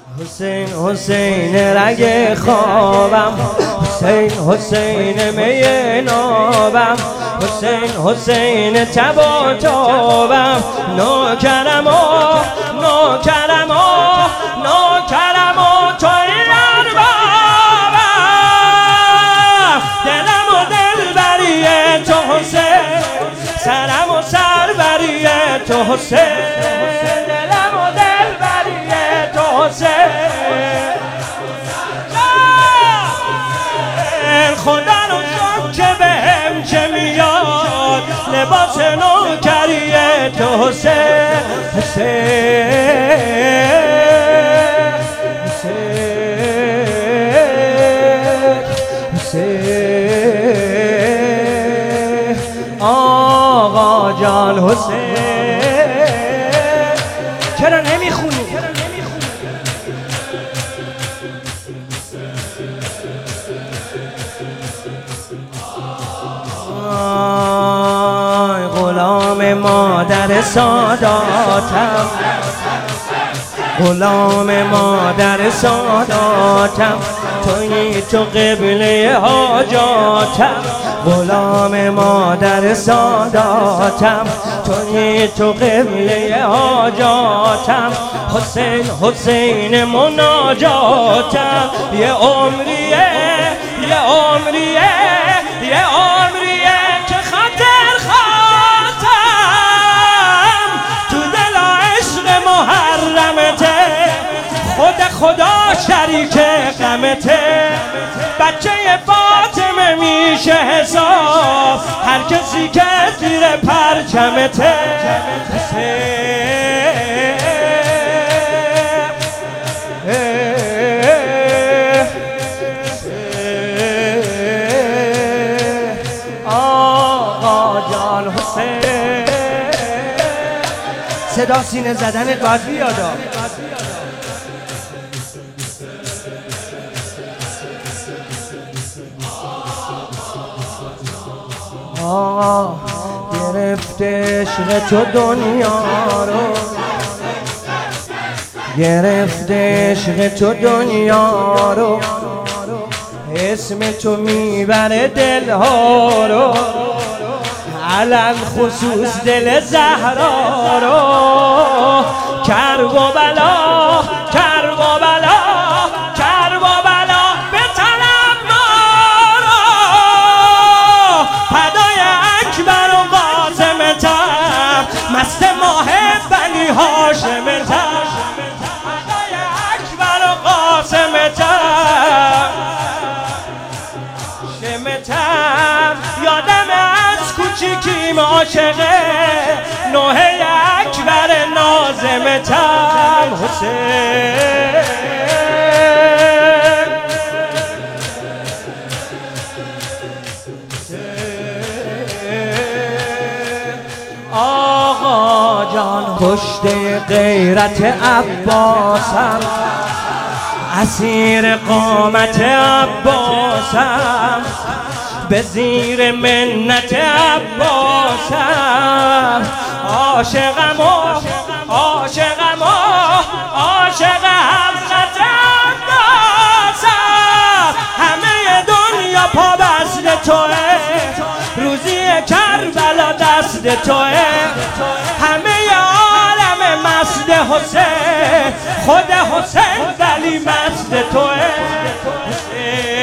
حسین حسین رگ خوابم، حسین حسین می نابم، حسین حسین تب و تابم، نوکرم و نوکرم و نوکرم و توی اربابم، دلم و دلبری تو حسین، سرم و سربری تو حسین، دلم و دلبری تو حسین. خدا رو شد که بهم چه میاد، لباس نوکری تو حسین. آقا جان حسین چرا نمیخونی؟ غلام مادر ساداتم، غلام مادر ساداتم، تویی تو قبله حاجاتم، غلام مادر ساداتم، تویی تو قبله حاجاتم، حسین حسین مناجاتم، یه عمریه یه عمریه یه عمریه که خاطر خواستم تو دل عشق محرمته، خدا شریک غمته، بچه فاطمه میشه حساب هر کسی که زیر پرچمته. آقا جان حسین صدا سینه زدنت باید بیادا. گرفته عشق تو دنیا رو، گرفته عشق تو دنیا رو، اسم تو میبره دلها رو، علل خصوص دل زهرا رو، کرب و بلا کرب و بلا کرب و بلا به طلب ما رو، فدای اکبر و قاسمتم، مست ماه بنی هاشمتم، فدای اکبر و قاسمتم شمتم، یادم از کوچیکیم عاشقه نوح اکبر ناظمتم حسین. آقا جان کشته غیرت عباسم، اسیر قامت عباسم، به زیر منت عباسم، عاشقم و عاشقم و عاشق حضرت عباسم، همه دنیا پا بست توه، روزی کربلا دست توه، همه عالم مست حسین، خود حسین ولی مست توه.